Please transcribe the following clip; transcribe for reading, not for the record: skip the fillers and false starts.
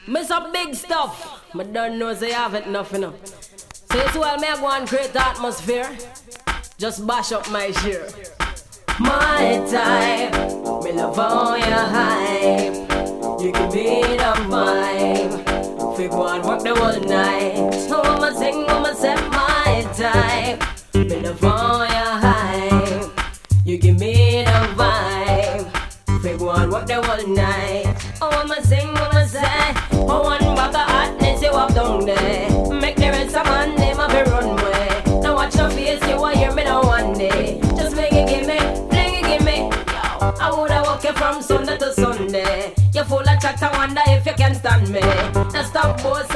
Miss a big stuff. Me don't know say have it enough, you know. So it's while me I go and create the atmosphere. Just bash up my share. My time, me love all your hype. You can be the vibe. Fig one work the whole night. So I'ma sing, I'ma set my time. Me love all your hype. You give me the vibe. Fig one work the whole night. Oh, I'ma sing, I'ma say. Oh, one bag of hotness you up down there. Make the rest of man name of a runway. Now watch your face, you will hear me now one day. Just make it give me, fling it give me. Yo, I woulda walk you from Sunday to Sunday. You're full of chat, I wonder if you can stand me. Now stop boss